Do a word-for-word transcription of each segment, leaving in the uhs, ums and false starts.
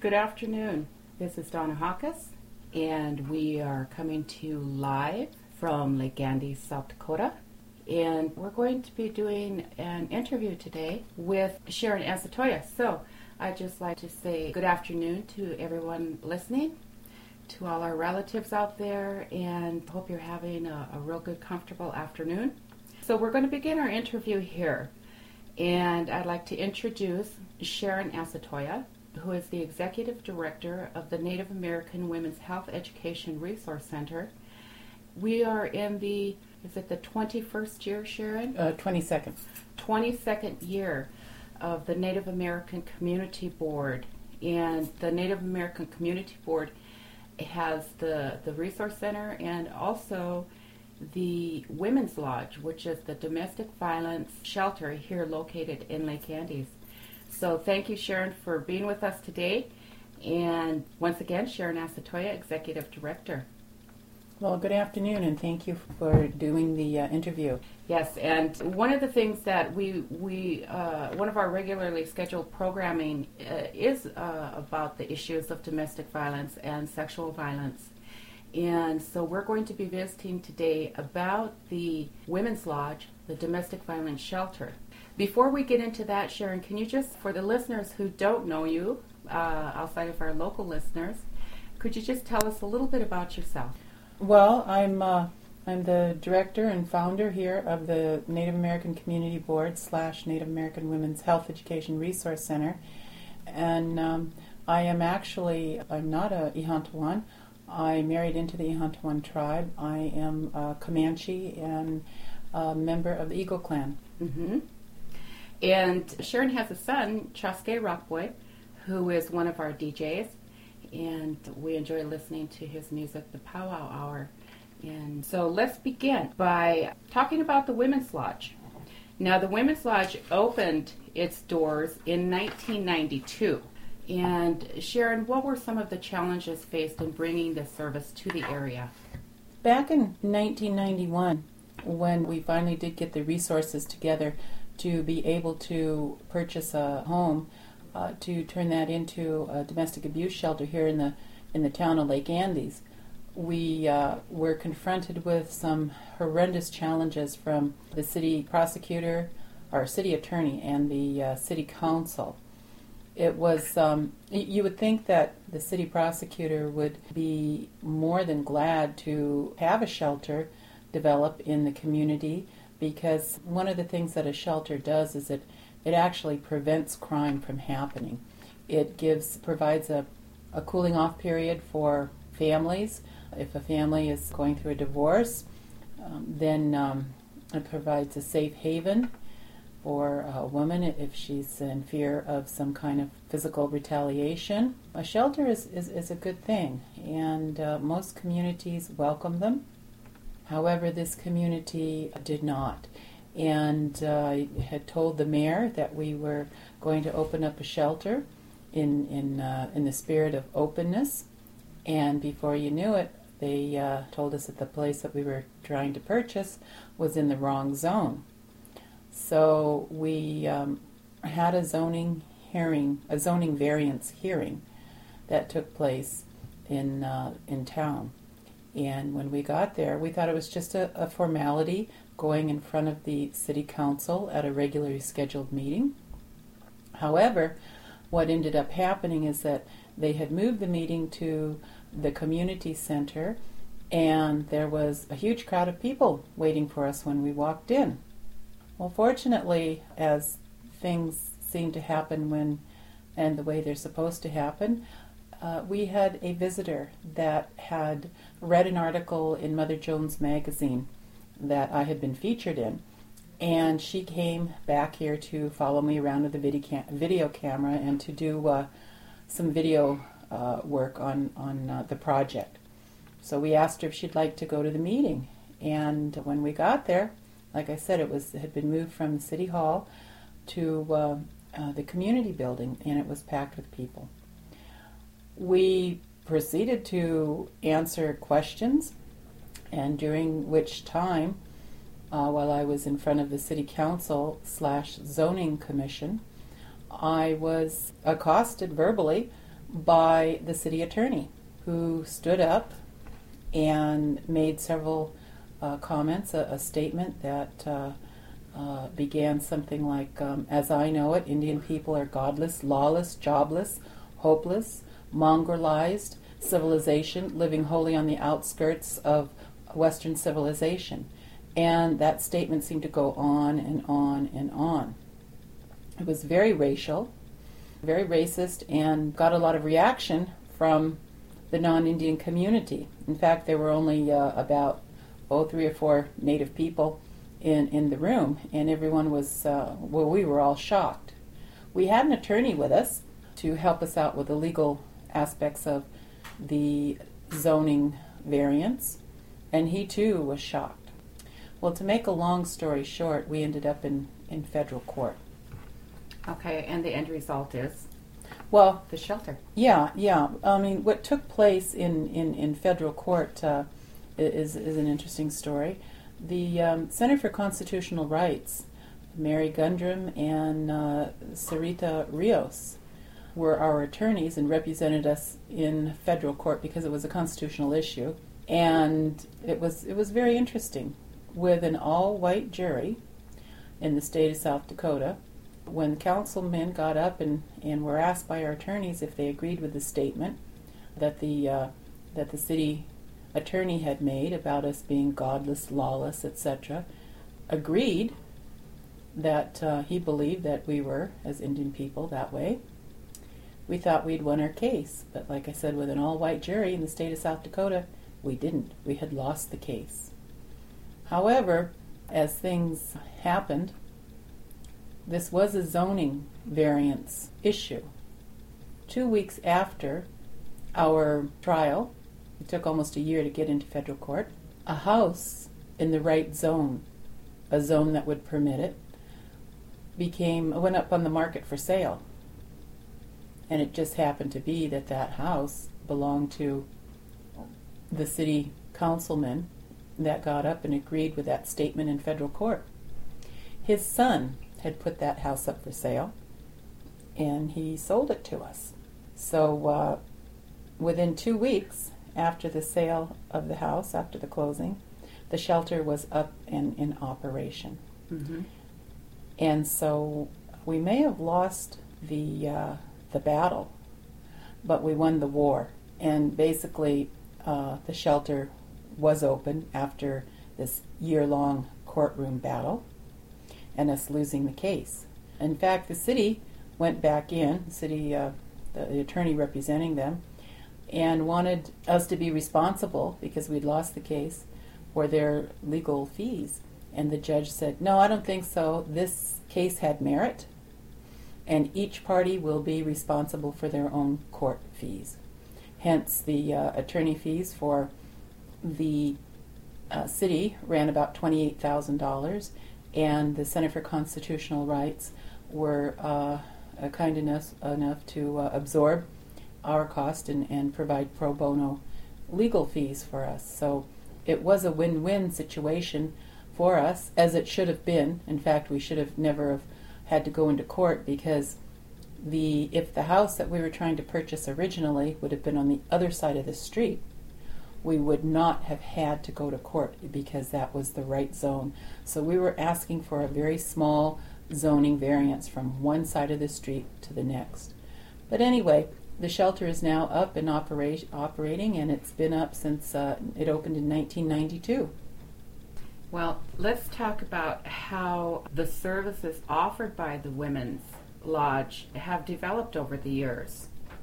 Good afternoon. This is Donna Hawkes, and we are coming to you live from Lake Andes, South Dakota. And we're going to be doing an interview today with Sharon Asatoya. So I'd just like to say good afternoon to everyone listening, to all our relatives out there, and hope you're having a, a real good, comfortable afternoon. So we're going to begin our interview here. And I'd like to introduce Sharon Asatoya, who is the Executive Director of the Native American Women's Health Education Resource Center. We are in the, is it the twenty-first year, Sharon? Uh, twenty-second. twenty-second year of the Native American Community Board. And the Native American Community Board has the, the Resource Center and also the Women's Lodge, which is the domestic violence shelter here located in Lake Andes. So thank you, Sharon, for being with us today. And once again, Sharon Asatoya, Executive Director. Well, good afternoon, and thank you for doing the uh, interview. Yes, and one of the things that we, we uh, one of our regularly scheduled programming uh, is uh, about the issues of domestic violence and sexual violence. And so we're going to be visiting today about the Women's Lodge, the domestic violence shelter. Before we get into that, Sharon, can you just, for the listeners who don't know you, uh, outside of our local listeners, could you just tell us a little bit about yourself? Well, I'm uh, I'm the director and founder here of the Native American Community Board slash Native American Women's Health Education Resource Center, and um, I am actually I'm not a Ihantuan. I married into the Ihantuan tribe. I am a Comanche and a member of the Eagle Clan. Mm-hmm. And Sharon has a son, Chaske Rockboy, who is one of our D Js. And we enjoy listening to his music, the Powwow Hour. And so let's begin by talking about the Women's Lodge. Now, the Women's Lodge opened its doors in nineteen ninety-two. And Sharon, what were some of the challenges faced in bringing this service to the area? Back in nineteen ninety-one, when we finally did get the resources together to be able to purchase a home, Uh, to turn that into a domestic abuse shelter here in the in the town of Lake Andes, we uh, were confronted with some horrendous challenges from the city prosecutor, our city attorney, and the uh, city council. It was um, y- you would think that the city prosecutor would be more than glad to have a shelter develop in the community, because one of the things that a shelter does is it It actually prevents crime from happening. It gives provides a, a cooling off period for families. If a family is going through a divorce, um, then um, it provides a safe haven for a woman if she's in fear of some kind of physical retaliation. A shelter is, is, is a good thing, and uh, most communities welcome them. However, this community did not. And uh, I had told the mayor that we were going to open up a shelter in in uh, in the spirit of openness. And before you knew it, they uh, told us that the place that we were trying to purchase was in the wrong zone. So we um, had a zoning hearing, a zoning variance hearing that took place in uh, in town. And when we got there, we thought it was just a, a formality, going in front of the city council at a regularly scheduled meeting. However, what ended up happening is that they had moved the meeting to the community center, and there was a huge crowd of people waiting for us when we walked in. Well, fortunately, as things seem to happen when and the way they're supposed to happen, uh, we had a visitor that had read an article in Mother Jones magazine that I had been featured in, and she came back here to follow me around with a video, cam- video camera and to do uh, some video uh, work on, on uh, the project. So we asked her if she'd like to go to the meeting, and when we got there, like I said, it was it had been moved from the City Hall to uh, uh, the community building, and it was packed with people. We proceeded to answer questions, and during which time, uh, while I was in front of the City Council slash Zoning Commission, I was accosted verbally by the city attorney, who stood up and made several uh, comments, a, a statement that uh, uh, began something like, um, as I know it, Indian people are godless, lawless, jobless, hopeless, mongrelized civilization living wholly on the outskirts of Western civilization. And that statement seemed to go on and on and on. It was very racial, very racist, and got a lot of reaction from the non-Indian community. In fact, there were only uh, about, oh, three or four Native people in, in the room, and everyone was, uh, well, we were all shocked. We had an attorney with us to help us out with the legal aspects of the zoning variance, and he too was shocked. Well, to make a long story short, we ended up in, in federal court. Okay, and the end result is Well, the shelter. yeah, yeah. I mean, what took place in, in, in federal court uh, is, is an interesting story. The um, Center for Constitutional Rights, Mary Gundrum and uh, Sarita Rios, were our attorneys and represented us in federal court because it was a constitutional issue. And it was it was very interesting. With an all-white jury in the state of South Dakota, when councilmen got up and, and were asked by our attorneys if they agreed with the statement that the uh, that the city attorney had made about us being godless, lawless, et cetera, agreed that uh, he believed that we were, as Indian people, that way. We thought we'd won our case, but like I said, with an all-white jury in the state of South Dakota, we didn't. We had lost the case. However, as things happened, this was a zoning variance issue. Two weeks after our trial, it took almost a year to get into federal court, a house in the right zone, a zone that would permit it, became went up on the market for sale. And it just happened to be that that house belonged to the city councilman that got up and agreed with that statement in federal court. His son had put that house up for sale, and he sold it to us. So uh, within two weeks after the sale of the house, after the closing, the shelter was up and in operation. Mm-hmm. And so we may have lost the uh, the battle, but we won the war. And basically, uh, the shelter was open after this year-long courtroom battle and us losing the case. In fact, the city went back in, the city, uh, the, the attorney representing them, and wanted us to be responsible, because we'd lost the case, for their legal fees. And the judge said, no, I don't think so. This case had merit, and each party will be responsible for their own court fees. Hence, the uh, attorney fees for the uh, city ran about twenty-eight thousand dollars, and the Center for Constitutional Rights were uh, uh, kind enough, enough to uh, absorb our cost and, and provide pro bono legal fees for us. So it was a win-win situation for us, as it should have been. In fact, we should have never have had to go into court, because the if the house that we were trying to purchase originally would have been on the other side of the street, we would not have had to go to court, because that was the right zone. So we were asking for a very small zoning variance from one side of the street to the next. But anyway, the shelter is now up and opera- operating, and it's been up since uh, it opened in nineteen ninety-two. Well, let's talk about how the services offered by the Women's Lodge have developed over the years.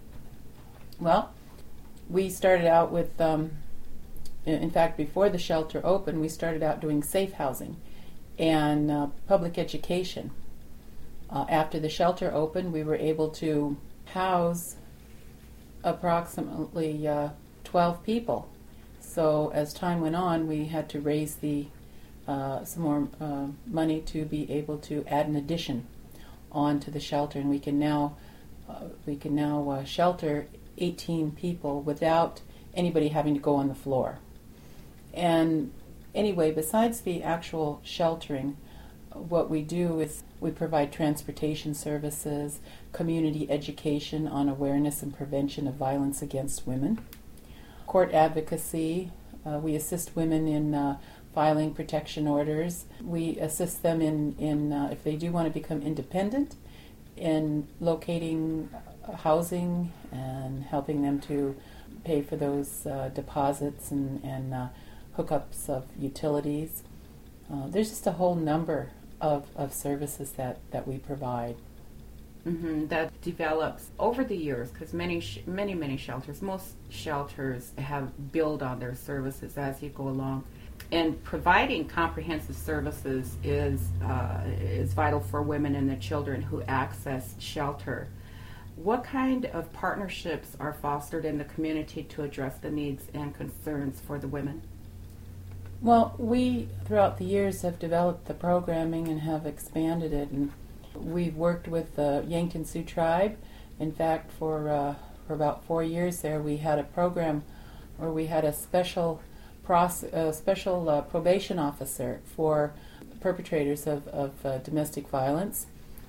Well, we started out with, um, in fact, before the shelter opened, we started out doing safe housing and uh, public education. Uh, after the shelter opened, we were able to house approximately uh, twelve people. So as time went on, we had to raise the uh, some more uh, money to be able to add an addition onto the shelter, and we can now uh, we can now uh, shelter eighteen people without anybody having to go on the floor. And anyway, besides the actual sheltering, what we do is We provide transportation services, community education on awareness and prevention of violence against women, court advocacy. Uh, we assist women in uh, filing protection orders. We assist them in, in uh, if they do want to become independent, in locating housing and helping them to pay for those uh, deposits and, and uh, hookups of utilities. Uh, there's just a whole number of, of services that, that we provide. Mm-hmm. That develops over the years, because many, sh- many, many shelters, most shelters have built on their services as you go along. And providing comprehensive services is uh, is vital for women and their children who access shelter. What kind of partnerships are fostered in the community to address the needs and concerns for the women? Well, we, throughout the years, have developed the programming and have expanded it. And we've worked with the Yankton Sioux Tribe. In fact, for, uh, for about four years there, we had a program where we had a special Process, a special uh, probation officer for perpetrators of, of uh, domestic violence,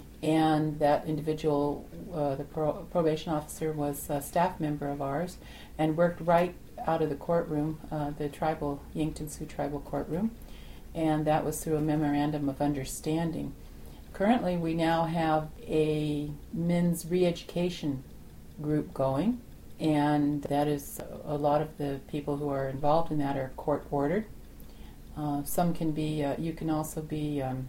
and that individual, uh, the pro- probation officer, was a staff member of ours and worked right out of the courtroom, uh, the tribal Yankton Sioux tribal courtroom, and that was through a memorandum of understanding. Currently, we now have a men's re-education group going, and that is a lot of the people who are involved in that are court ordered. Uh, some can be, uh, you can also be um,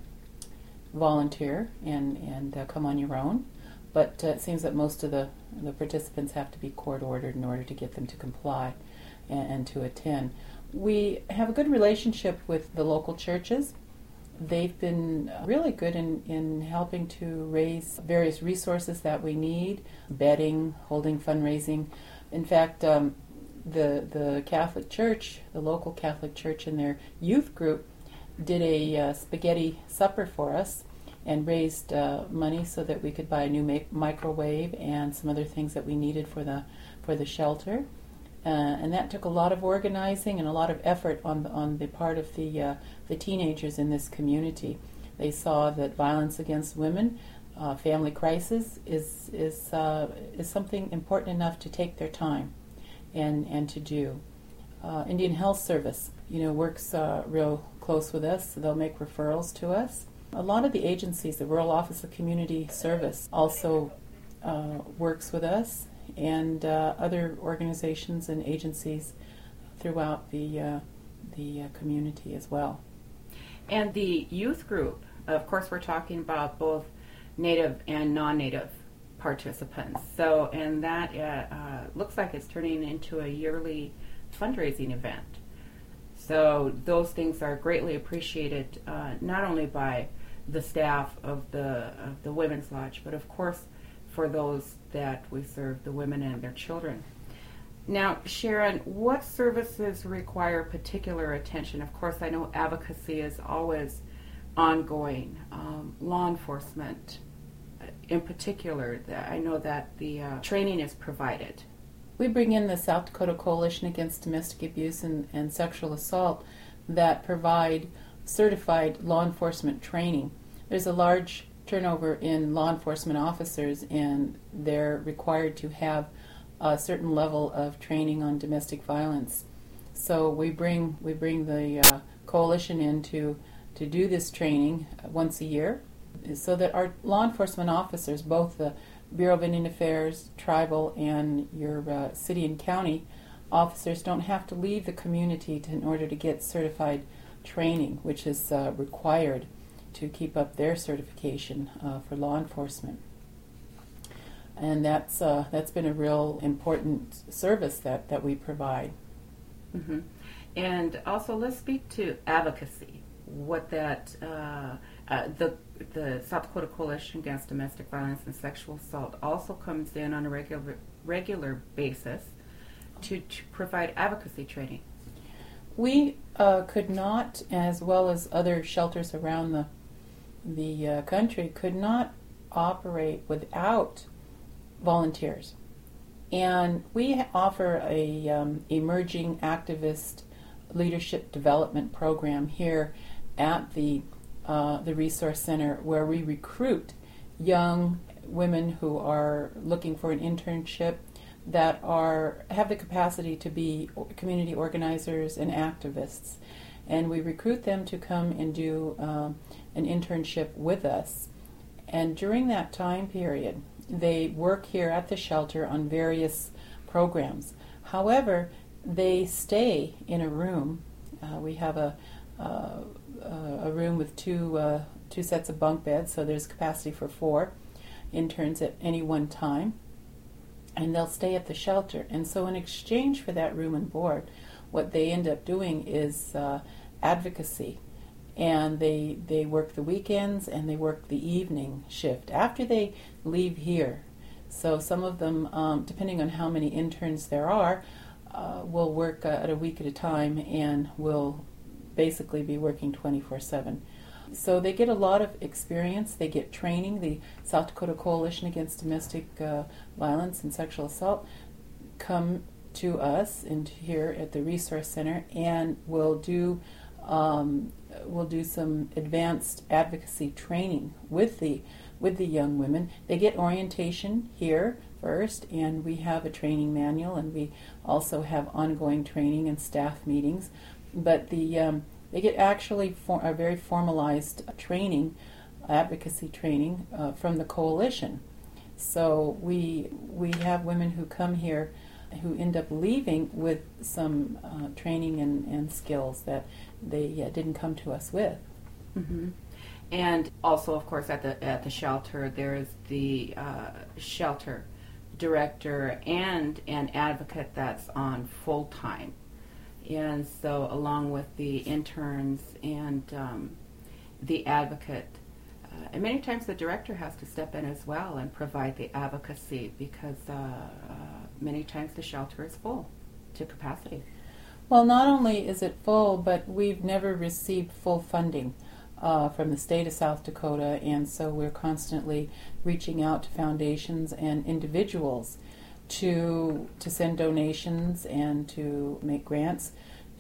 volunteer and, and uh, come on your own, but uh, it seems that most of the, the participants have to be court ordered in order to get them to comply and, and to attend. We have a good relationship with the local churches. They've been really good in, in helping to raise various resources that we need, bedding, holding fundraising. In fact, um, the the Catholic Church, the local Catholic Church in their youth group, did a uh, spaghetti supper for us and raised uh, money so that we could buy a new ma- microwave and some other things that we needed for the for the shelter. Uh, and that took a lot of organizing and a lot of effort on the, on the part of the uh, the teenagers in this community. They saw that violence against women, uh, family crisis, is is uh, is something important enough to take their time and and to do. Uh, Indian Health Service, you know, works uh, real close with us. So they'll make referrals to us. A lot of the agencies, the Rural Office of Community Service, also uh, works with us, and uh, other organizations and agencies throughout the uh, the uh, community as well. And the youth group, of course, we're talking about both Native and non-Native participants. So, and that uh, uh, looks like it's turning into a yearly fundraising event. So those things are greatly appreciated, uh, not only by the staff of the of the Women's Lodge, but of course for those that we serve, the women and their children. Now, Sharon, what services require particular attention? Of course, I know advocacy is always ongoing. Um, law enforcement, in particular, I know that the uh, training is provided. We bring in the South Dakota Coalition Against Domestic Abuse and, and Sexual Assault that provide certified law enforcement training. There's a large turnover in law enforcement officers, and they're required to have a certain level of training on domestic violence. So we bring we bring the uh, coalition in to, to do this training once a year, so that our law enforcement officers, both the Bureau of Indian Affairs, tribal, and your uh, city and county officers, don't have to leave the community to, in order to get certified training, which is uh, required to keep up their certification uh, for law enforcement. And that's uh, that's been a real important service that, that we provide. Mm-hmm. And also, let's speak to advocacy. What that uh, uh, the the South Dakota Coalition Against Domestic Violence and Sexual Assault also comes in on a regular regular basis to, to provide advocacy training. We uh, could not, as well as other shelters around the the uh, country, could not operate without volunteers. And we offer a um, emerging activist leadership development program here at the uh, the Resource Center, where we recruit young women who are looking for an internship, that are have the capacity to be community organizers and activists. And we recruit them to come and do um, an internship with us. And during that time period, they work here at the shelter on various programs. However, they stay in a room. Uh, we have a uh, a room with two uh, two sets of bunk beds, so there's capacity for four interns at any one time. And they'll stay at the shelter. And so in exchange for that room and board, what they end up doing is uh, advocacy. And they they work the weekends and they work the evening shift after they leave here. So some of them, um, depending on how many interns there are, uh, will work uh, at a week at a time and will basically be working twenty-four seven. So they get a lot of experience, they get training. The South Dakota Coalition Against Domestic uh, Violence and Sexual Assault come to us and here at the Resource Center and will do um, will do some advanced advocacy training with the with the young women. They get orientation here first, and we have a training manual, and we also have ongoing training and staff meetings. But the um, they get actually for, a very formalized training, advocacy training uh, from the coalition. So we we have women who come here who end up leaving with some uh, training and, and skills that they uh, didn't come to us with. Mm-hmm. And also, of course, at the at the shelter, there is the uh, shelter director and an advocate that's on full time. And so, along with the interns and um, the advocate, uh, and many times the director has to step in as well and provide the advocacy because uh, uh, many times the shelter is full to capacity. Well, not only is it full, but we've never received full funding uh, from the state of South Dakota, and so we're constantly reaching out to foundations and individuals to to send donations and to make grants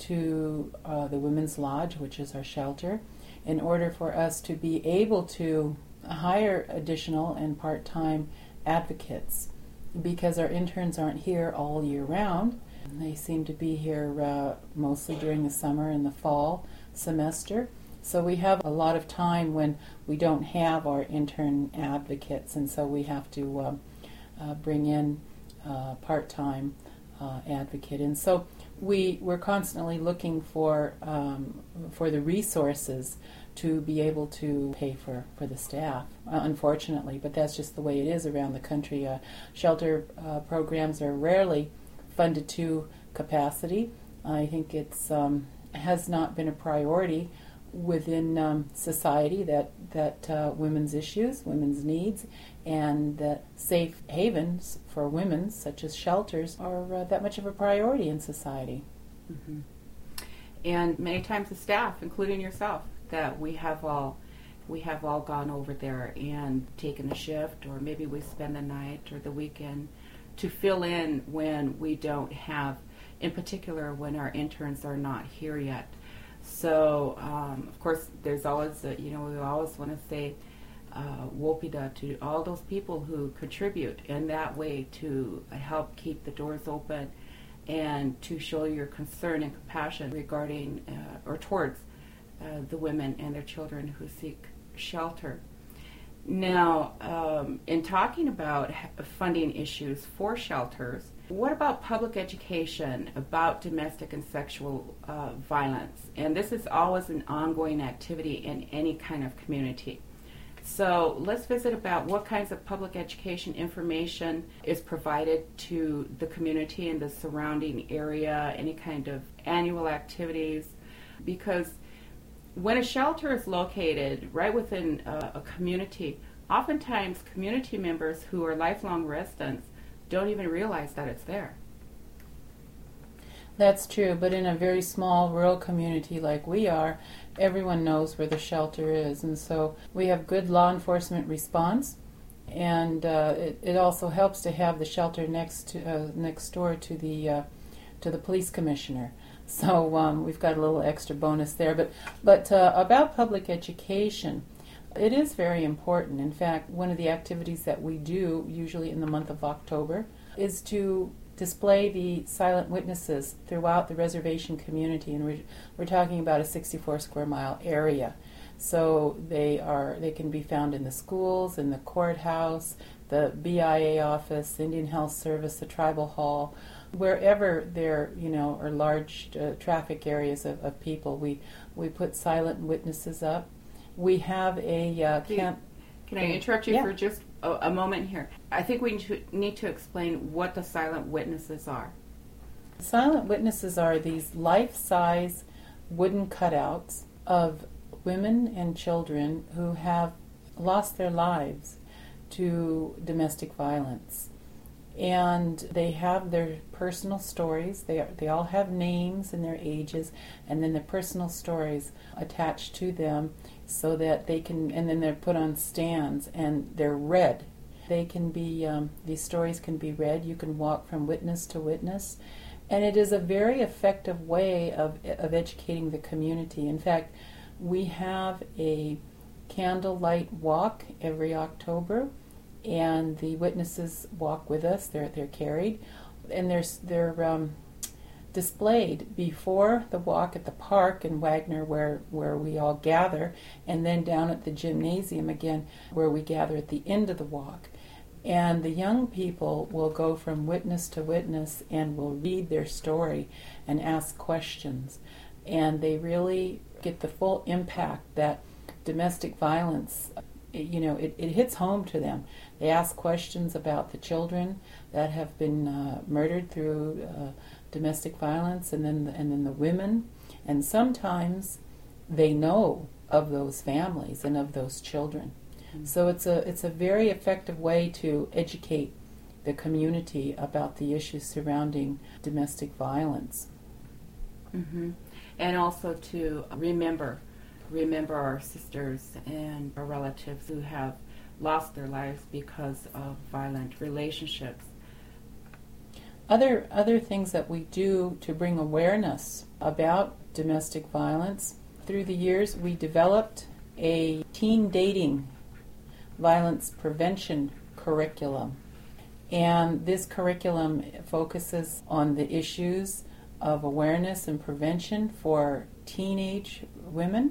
to uh, the Women's Lodge, which is our shelter, in order for us to be able to hire additional and part-time advocates, because our interns aren't here all year round. They seem to be here uh, mostly during the summer and the fall semester. So we have a lot of time when we don't have our intern advocates, and so we have to uh, uh, bring in uh, part-time uh, advocate. And so we, we're constantly looking for um, for the resources to be able to pay for, for the staff, uh, unfortunately, but that's just the way it is around the country. Uh, shelter uh, programs are rarely funded to capacity. I think it's um, has not been a priority within um, society that that uh, women's issues, women's needs, and that safe havens for women, such as shelters, are uh, that much of a priority in society. Mm-hmm. And many times the staff, including yourself, that we have all we have all gone over there and taken a shift, or maybe we spend the night or the weekend to fill in when we don't have, in particular when our interns are not here yet. So, um, of course, there's always, a, you know, we always want to say uh, wopida to all those people who contribute in that way to help keep the doors open and to show your concern and compassion regarding uh, or towards uh, the women and their children who seek shelter. Now, um, in talking about funding issues for shelters, what about public education about domestic and sexual uh, violence? And this is always an ongoing activity in any kind of community. So let's visit about what kinds of public education information is provided to the community and the surrounding area, any kind of annual activities, because when a shelter is located right within a, a community, oftentimes community members who are lifelong residents don't even realize that it's there. That's true, but in a very small rural community like we are, everyone knows where the shelter is, and so we have good law enforcement response, and uh, it, it also helps to have the shelter next to uh, next door to the uh, to the police commissioner. So um, we've got a little extra bonus there. But, but uh, about public education, it is very important. In fact, one of the activities that we do, usually in the month of October, is to display the silent witnesses throughout the reservation community. And we're, we're talking about a sixty-four square mile area. So they are they can be found in the schools, in the courthouse, the B I A office, the Indian Health Service, the tribal hall, wherever there you know are large uh, traffic areas of, of people. We we put silent witnesses up. We have a uh, camp. Can I interrupt you yeah. for just a, a moment here? I think we need to, need to explain what the silent witnesses are. Silent witnesses are these life-size wooden cutouts of women and children who have lost their lives to domestic violence. And they have their personal stories. They are, they all have names and their ages, and then their personal stories attached to them so that they can, and then they're put on stands and they're read. They can be, um, these stories can be read. You can walk from witness to witness. And it is a very effective way of, of educating the community. In fact, we have a candlelight walk every October, and the witnesses walk with us. They're they're carried, and they're they're um, displayed before the walk at the park in Wagner, where where we all gather, and then down at the gymnasium again, where we gather at the end of the walk. And the young people will go from witness to witness and will read their story and ask questions, and they really get the full impact that domestic violence, you know, it, it hits home to them. They ask questions about the children that have been uh, murdered through uh, domestic violence, and then the, and then the women, and sometimes they know of those families and of those children. Mm-hmm. So it's a it's a very effective way to educate the community about the issues surrounding domestic violence. Mm-hmm. And also to remember, remember our sisters and our relatives who have lost their lives because of violent relationships. Other other things that we do to bring awareness about domestic violence, through the years we developed a teen dating violence prevention curriculum. And this curriculum focuses on the issues of awareness and prevention for teenage women,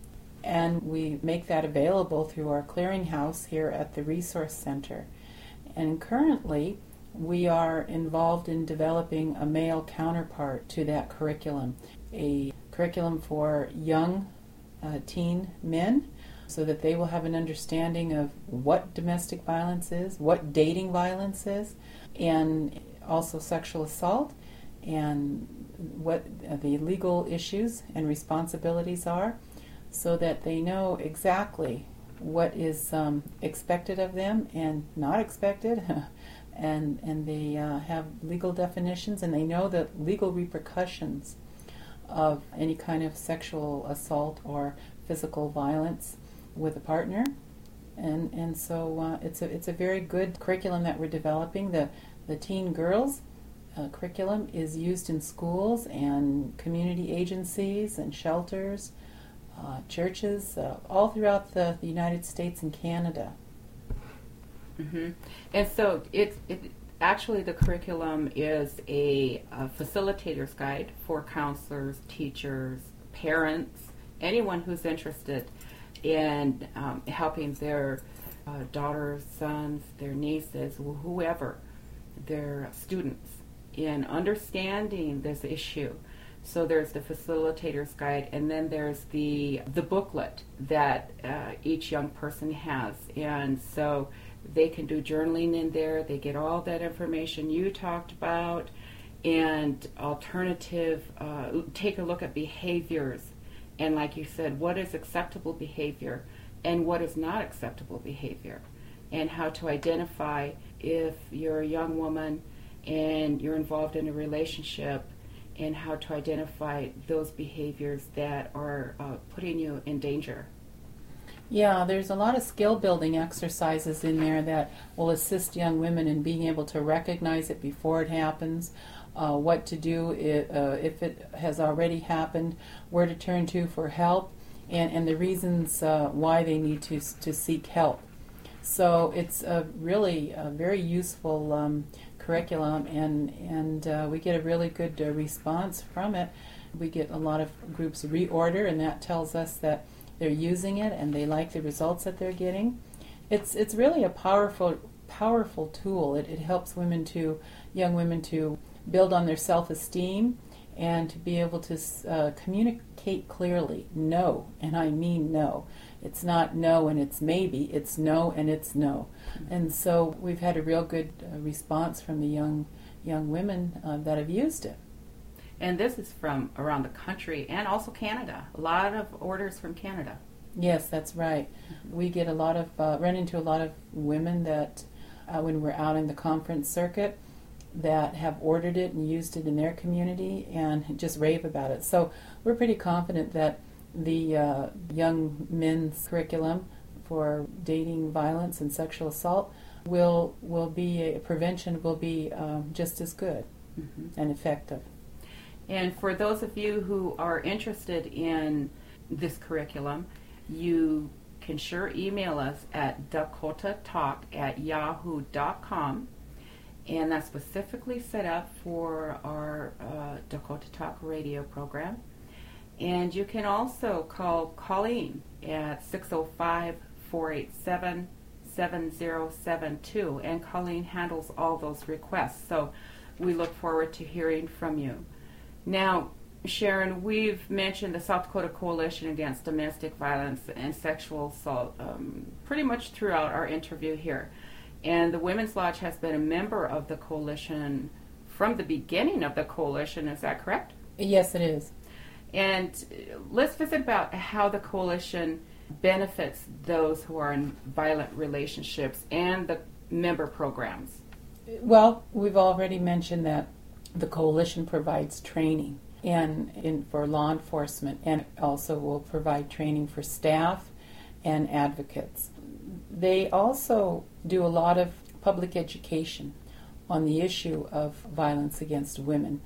and we make that available through our clearinghouse here at the Resource Center. And currently we are involved in developing a male counterpart to that curriculum, a curriculum for young uh, teen men, so that they will have an understanding of what domestic violence is, what dating violence is, and also sexual assault, and what the legal issues and responsibilities are, so that they know exactly what is um, expected of them and not expected, and and they uh, have legal definitions, and they know the legal repercussions of any kind of sexual assault or physical violence with a partner. And and so uh, it's a it's a very good curriculum that we're developing. The the teen girls uh, curriculum is used in schools and community agencies and shelters, uh, churches, uh, all throughout the, the United States and Canada. Mm-hmm. And so it it actually the curriculum is a, a facilitator's guide for counselors, teachers, parents, anyone who's interested in um, helping their uh, daughters, sons, their nieces, wh- whoever, their students, in understanding this issue. So there's the facilitator's guide, and then there's the the booklet that uh, each young person has, and so they can do journaling in there. They get all that information you talked about, and alternative, uh, take a look at behaviors. And like you said, what is acceptable behavior and what is not acceptable behavior, and how to identify if you're a young woman and you're involved in a relationship, and how to identify those behaviors that are uh, putting you in danger. Yeah, there's a lot of skill building exercises in there that will assist young women in being able to recognize it before it happens, uh, what to do if, uh, if it has already happened, where to turn to for help, and, and the reasons uh, why they need to to seek help. So it's a really a very useful um, curriculum, and and uh, we get a really good uh, response from it. We get a lot of groups reorder, and that tells us that they're using it and they like the results that they're getting. It's it's really a powerful powerful tool. It, it helps women to young women to build on their self-esteem and to be able to uh, communicate clearly. No, and I mean no. It's not no and it's maybe. It's no and it's no. Mm-hmm. And so we've had a real good uh, response from the young young women uh, that have used it. And this is from around the country and also Canada. A lot of orders from Canada. Yes, that's right. Mm-hmm. We get a lot of uh, run into a lot of women that uh, when we're out in the conference circuit that have ordered it and used it in their community and just rave about it. So we're pretty confident that the uh, young men's curriculum for dating violence and sexual assault will will be a prevention will be um, just as good mm-hmm. and effective. And for those of you who are interested in this curriculum, you can sure email us at dakota talk at yahoo dot com, and that's specifically set up for our uh, Dakota Talk radio program. And you can also call Colleen at six oh five, four eight seven, seven oh seven two, and Colleen handles all those requests. So we look forward to hearing from you. Now, Sharon, we've mentioned the South Dakota Coalition Against Domestic Violence and Sexual Assault um, pretty much throughout our interview here. And the Women's Lodge has been a member of the coalition from the beginning of the coalition. Is that correct? Yes, it is. And let's visit about how the coalition benefits those who are in violent relationships and the member programs. Well, we've already mentioned that the coalition provides training and in for law enforcement, and also will provide training for staff and advocates. They also do a lot of public education on the issue of violence against women,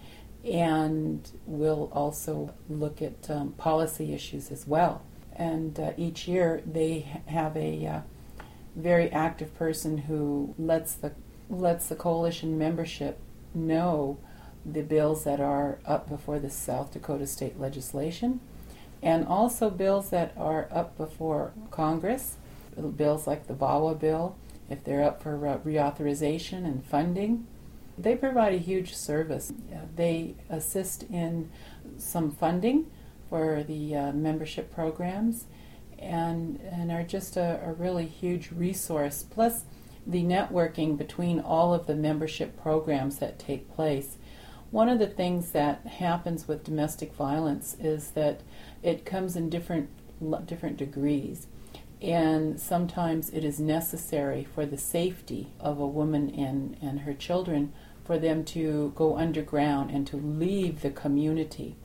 and will also look at um, policy issues as well. And uh, each year they have a uh, very active person who lets the lets the coalition membership know the bills that are up before the South Dakota State Legislation, and also bills that are up before Congress, bills like the V A W A bill, if they're up for reauthorization and funding. They provide a huge service. They assist in some funding for the uh, membership programs, and and are just a, a really huge resource. Plus, the networking between all of the membership programs that take place. One of the things that happens with domestic violence is that it comes in different different degrees, and sometimes it is necessary for the safety of a woman and, and her children for them to go underground and to leave the community.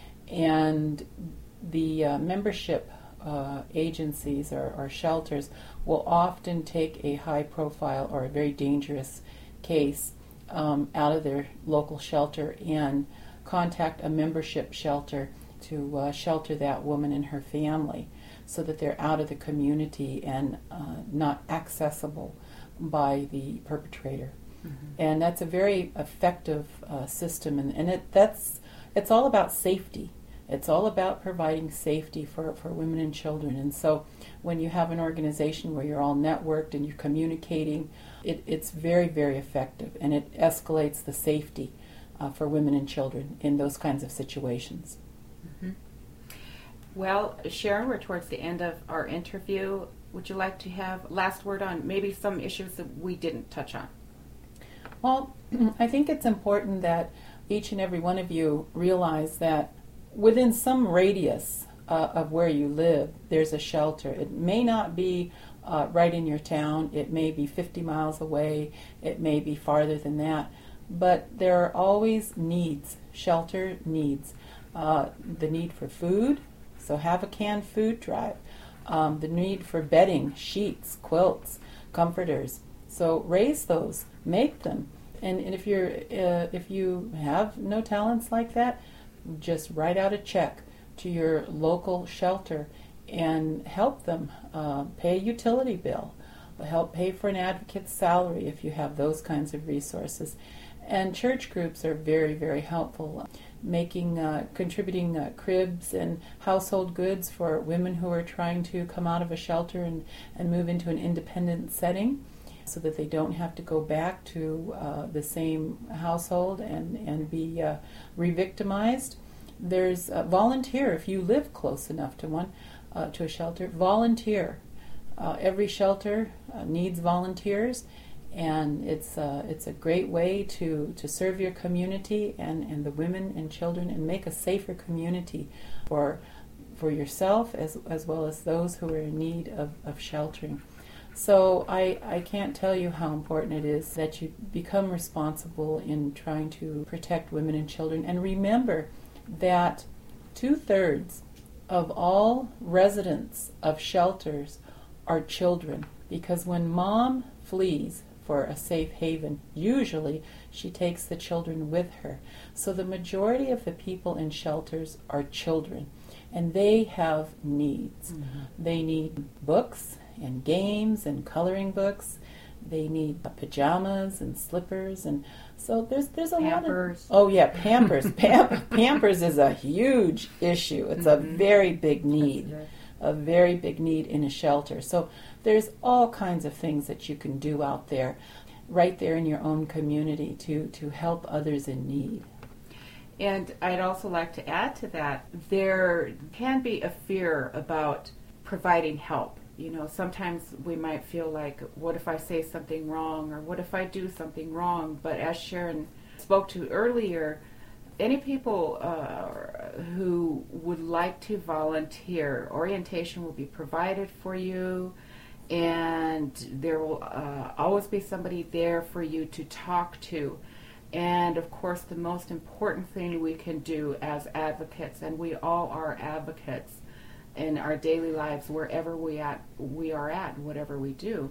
And the uh, membership uh, agencies or, or shelters will often take a high profile or a very dangerous case Um, out of their local shelter and contact a membership shelter to uh, shelter that woman and her family so that they're out of the community and uh, not accessible by the perpetrator. Mm-hmm. And that's a very effective uh, system, and, and it, that's it's all about safety. It's all about providing safety for, for women and children. And so when you have an organization where you're all networked and you're communicating, it, it's very, very effective, and it escalates the safety uh, for women and children in those kinds of situations. Mm-hmm. Well, Sharon, we're towards the end of our interview. Would you like to have last word on maybe some issues that we didn't touch on? Well, I think it's important that each and every one of you realize that within some radius uh, of where you live, there's a shelter. It may not be uh, right in your town. It may be fifty miles away. It may be farther than that. But there are always needs, shelter needs. Uh, the need for food, so have a canned food drive. Um, the need for bedding, sheets, quilts, comforters. So raise those, make them. And, and if you're uh, if you have no talents like that, just write out a check to your local shelter and help them uh, pay a utility bill, help pay for an advocate's salary if you have those kinds of resources. And church groups are very, very helpful, making, uh, contributing uh, cribs and household goods for women who are trying to come out of a shelter and, and move into an independent setting, so that they don't have to go back to uh, the same household and, and be uh, re-victimized. There's a volunteer if you live close enough to one, uh, to a shelter. Volunteer. Uh, every shelter uh, needs volunteers, and it's uh, it's a great way to, to serve your community and, and the women and children, and make a safer community for for yourself as as well as those who are in need of, of sheltering. So I, I can't tell you how important it is that you become responsible in trying to protect women and children. And remember that two-thirds of all residents of shelters are children, because when mom flees for a safe haven, usually she takes the children with her. So the majority of the people in shelters are children, and they have needs. Mm-hmm. They need books and games and coloring books. They need pajamas and slippers, and so there's there's a Pampers. lot of oh yeah Pampers. Pam- Pampers is a huge issue. It's mm-hmm. a very big need, a very big need in a shelter. So there's all kinds of things that you can do out there, right there in your own community, to to help others in need. And I'd also like to add to that, there can be a fear about providing help. You know, sometimes we might feel like, what if I say something wrong, or what if I do something wrong? But as Sharon spoke to earlier, any people uh, who would like to volunteer, orientation will be provided for you, and there will uh, always be somebody there for you to talk to. And of course, the most important thing we can do as advocates, and we all are advocates in our daily lives, wherever we at we are at, whatever we do.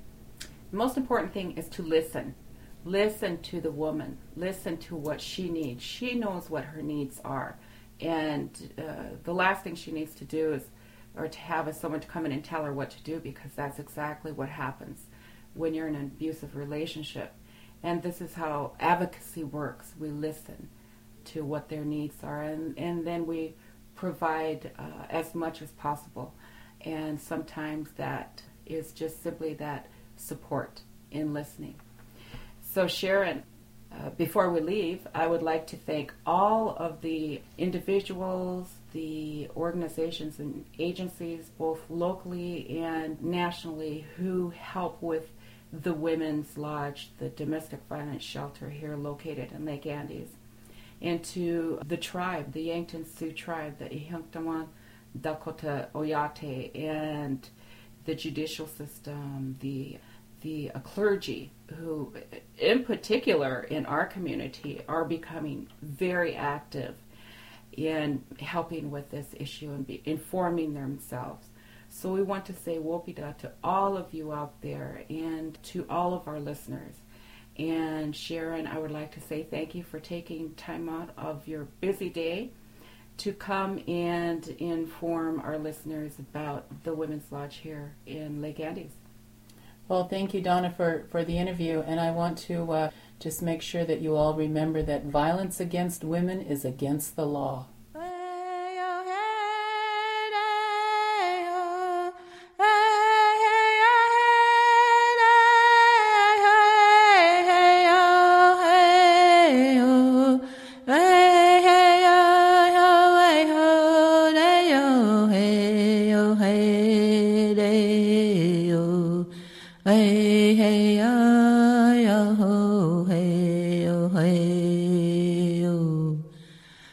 The most important thing is to listen. Listen to the woman. Listen to what she needs. She knows what her needs are, and uh, the last thing she needs to do is, or to have is someone to come in and tell her what to do, because that's exactly what happens when you're in an abusive relationship. And this is how advocacy works. We listen to what their needs are, and, and then we provide uh, as much as possible. And sometimes that is just simply that support in listening. So Sharon, uh, before we leave, I would like to thank all of the individuals, the organizations and agencies, both locally and nationally, who help with the Women's Lodge, the domestic violence shelter here located in Lake Andes, and to the tribe, the Yankton Sioux tribe, the Ihunktawan Dakota Oyate, and the judicial system, the the uh, clergy, who in particular in our community are becoming very active in helping with this issue and be informing themselves. So we want to say wopida to all of you out there and to all of our listeners. And Sharon, I would like to say thank you for taking time out of your busy day to come and inform our listeners about the Women's Lodge here in Lake Andes. Well, thank you, Donna, for, for the interview. And I want to uh, just make sure that you all remember that violence against women is against the law. Hey, hey,